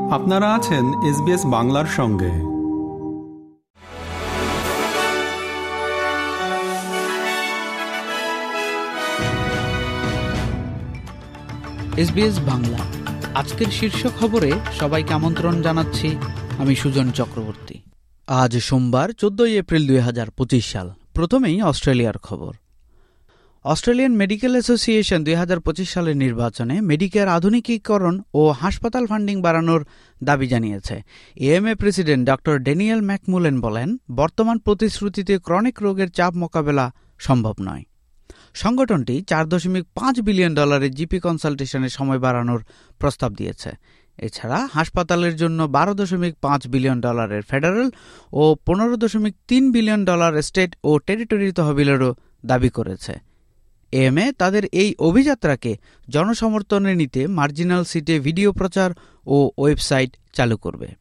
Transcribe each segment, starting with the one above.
আপনারা আছেন SBS বাংলার সঙ্গে। SBS বাংলা আজকের শীর্ষ খবরে সবাইকে আমন্ত্রণ জানাচ্ছি। আমি সুজন চক্রবর্তী। আজ সোমবার 14 এপ্রিল 2025 সাল। প্রথমেই অস্ট্রেলিয়ার খবর। অস্ট্রেলিয়ান মেডিকেল অ্যাসোসিয়েশন 2025 সালের নির্বাচনে মেডিকেয়ার আধুনিকীকরণ ও হাসপাতাল ফান্ডিং বাড়ানোর দাবি জানিয়েছে। AMA president doctor Daniel McMullen বলেন, বর্তমান প্রতিশ্রুতিতে ক্রনিক রোগের চাপ মোকাবেলা সম্ভব নয়। সংগঠনটি $4.5 বিলিয়ন জিপি কনসালটেশনের সময় বাড়ানোর প্রস্তাব দিয়েছে। এছাড়া হাসপাতালের জন্য $12.5 বিলিয়ন ফেডারেল ও $15.3 বিলিয়ন স্টেট ও টেরিটরি তহবিলেরও দাবি করেছে। এএমএ তাদের এই অভিযাত্রাকে জনসমর্থনে নিতে মার্জিনাল সিটে ভিডিও প্রচার ও ওয়েবসাইট চালু করবে।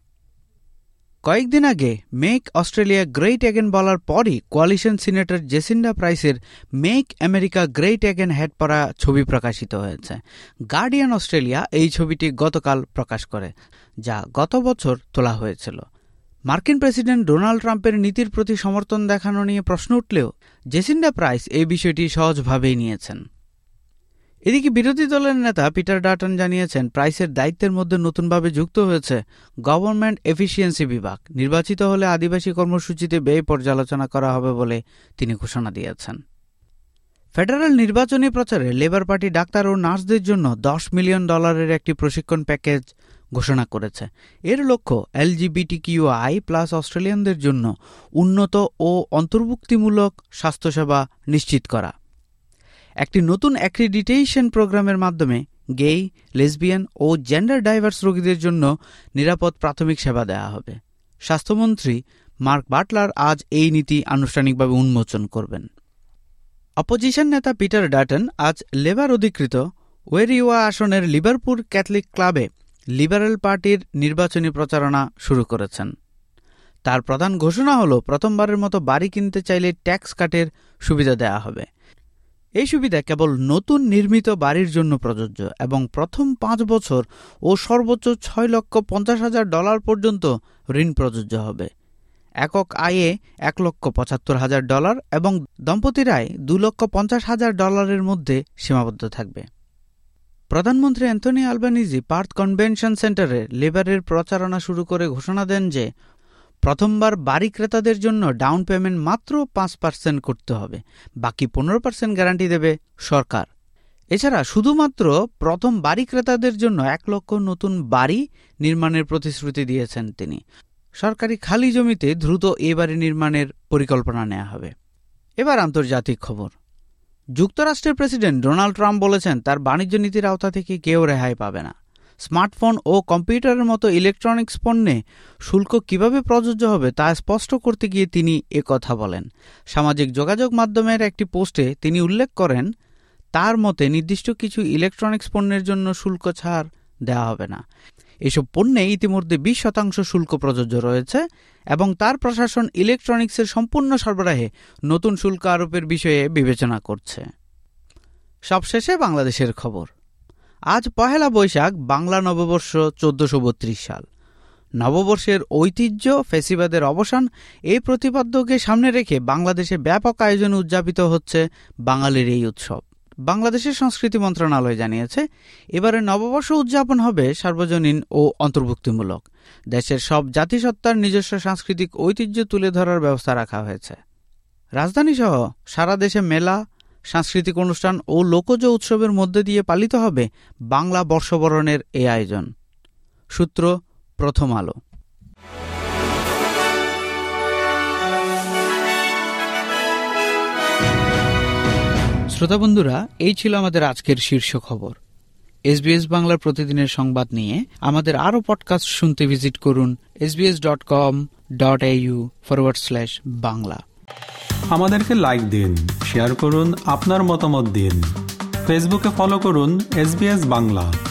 কয়েকদিন আগে মেক অস্ট্রেলিয়া গ্রেট অ্যাগেন বলার পরই কোয়ালিশন সিনেটর জেসিন্ডা প্রাইসের make America great again hat পরা ছবি প্রকাশিত হয়েছে। গার্ডিয়ান অস্ট্রেলিয়া এই ছবিটি গতকাল প্রকাশ করে, যা গত বছর তোলা হয়েছিল। মার্কিন প্রেসিডেন্ট ডোনাল্ড ট্রাম্পের নীতির প্রতি সমর্থন দেখানো নিয়ে প্রশ্ন উঠলেও জেসিন্ডা প্রাইস এই বিষয়টি সহজভাবেই নিয়েছেন। এদিকে বিরোধী দলের নেতা পিটার ডাটন জানিয়েছেন, প্রাইসের দায়িত্বের মধ্যে নতুনভাবে যুক্ত হয়েছে গভর্নমেন্ট এফিসিয়েন্সি বিভাগ। নির্বাচিত হলে আদিবাসী কর্মসূচিতে ব্যয় পর্যালোচনা করা হবে বলে তিনি ঘোষণা দিয়েছেন। ফেডারেল নির্বাচনী প্রচারে লেবার পার্টি ডাক্তার ও নার্সদের জন্য $10 মিলিয়ন একটি প্রশিক্ষণ প্যাকেজ ঘোষণা করেছে। এর লক্ষ্য LGBTQI+ অস্ট্রেলিয়ানদের জন্য উন্নত ও অন্তর্ভুক্তিমূলক স্বাস্থ্যসেবা নিশ্চিত করা। একটি নতুন অ্যাক্রিডিটেশন প্রোগ্রামের মাধ্যমে গে, লেসবিয়ান ও জেন্ডার ডাইভার্স রোগীদের জন্য নিরাপদ প্রাথমিক সেবা দেওয়া হবে। স্বাস্থ্যমন্ত্রী মার্ক বাটলার আজ এই নীতি আনুষ্ঠানিকভাবে উন্মোচন করবেন। অপোজিশন নেতা পিটার ডাটন আজ লেবার অধিকৃত ওয়েরিওয়া আসনের লিভারপুল ক্যাথলিক ক্লাবে লিবারেল পার্টির নির্বাচনী প্রচারণা শুরু করেছেন। তার প্রধান ঘোষণা হল, প্রথমবারের মতো বাড়ি কিনতে চাইলে ট্যাক্স কাটের সুবিধা দেওয়া হবে। এই সুবিধা কেবল নতুন নির্মিত বাড়ির জন্য প্রযোজ্য এবং প্রথম 5 বছর ও সর্বোচ্চ $6,50,000 পর্যন্ত ঋণ প্রযোজ্য হবে। একক আয়ে $1,75,000 এবং দম্পতির আয় $2,50,000 মধ্যে সীমাবদ্ধ থাকবে। প্রধানমন্ত্রী অ্যান্থনি আলবানিজি পার্থ কনভেনশন সেন্টারে লেবারের প্রচারণা শুরু করে ঘোষণা দেন যে প্রথমবার বাড়ি ক্রেতাদের জন্য ডাউন পেমেন্ট মাত্র 5% করতে হবে, বাকি 15% গ্যারান্টি দেবে সরকার। এছাড়া শুধুমাত্র প্রথম বাড়ি ক্রেতাদের জন্য 1 লক্ষ নতুন বাড়ি নির্মাণের প্রতিশ্রুতি দিয়েছেন তিনি। সরকারি খালি জমিতে দ্রুত এ বাড়ি নির্মাণের পরিকল্পনা নেওয়া হবে। এবার আন্তর্জাতিক খবর। যুক্তরাষ্ট্রের প্রেসিডেন্ট ডোনাল্ড ট্রাম্প বলেছেন, তার বাণিজ্য নীতির আওতা থেকে কেউ রেহাই পাবে না। স্মার্টফোন ও কম্পিউটারের মতো ইলেকট্রনিক্স পণ্যে শুল্ক কিভাবে প্রযোজ্য হবে তা স্পষ্ট করতে গিয়ে তিনি একথা বলেন। সামাজিক যোগাযোগ মাধ্যমের একটি পোস্টে তিনি উল্লেখ করেন, তার মতে নির্দিষ্ট কিছু ইলেকট্রনিক্স পণ্যের জন্য শুল্ক ছাড় দেওয়া হবে না। এসব পণ্যে ইতিমধ্যে 20% শুল্ক প্রযোজ্য রয়েছে এবং তার প্রশাসন ইলেকট্রনিক্সের সম্পূর্ণ সরবরাহে নতুন শুল্ক আরোপের বিষয়ে বিবেচনা করছে। সবশেষে বাংলাদেশের খবর। আজ পহেলা বৈশাখ, বাংলা নববর্ষ 1432 সাল। নববর্ষের ঐতিহ্য, ফ্যাসিবাদের অবসান এই প্রতিপাদ্যকে সামনে রেখে বাংলাদেশে ব্যাপক আয়োজনে উদযাপিত হচ্ছে বাঙালির এই উৎসব। বাংলাদেশের সংস্কৃতি মন্ত্রণালয় জানিয়েছে, এবারে নববর্ষ উদযাপন হবে সার্বজনীন ও অন্তর্ভুক্তিমূলক। দেশের সব জাতিসত্তার নিজস্ব সাংস্কৃতিক ঐতিহ্য তুলে ধরার ব্যবস্থা রাখা হয়েছে। রাজধানীসহ সারা দেশে মেলা, সাংস্কৃতিক অনুষ্ঠান ও লোকজ উৎসবের মধ্যে দিয়ে পালিত হবে বাংলা বর্ষবরণের এই আয়োজন। সূত্র প্রথম আলো। শ্রোতা বন্ধুরা, এই ছিল আমাদের আজকের শীর্ষ খবর। SBS বাংলার প্রতিদিনের সংবাদ নিয়ে আমাদের আরও পডকাস্ট শুনতে ভিজিট করুন sbs.com.au/bangla। আমাদেরকে লাইক দিন, শেয়ার করুন, আপনার মতামত দিন। ফেসবুকে ফলো করুন SBS বাংলা।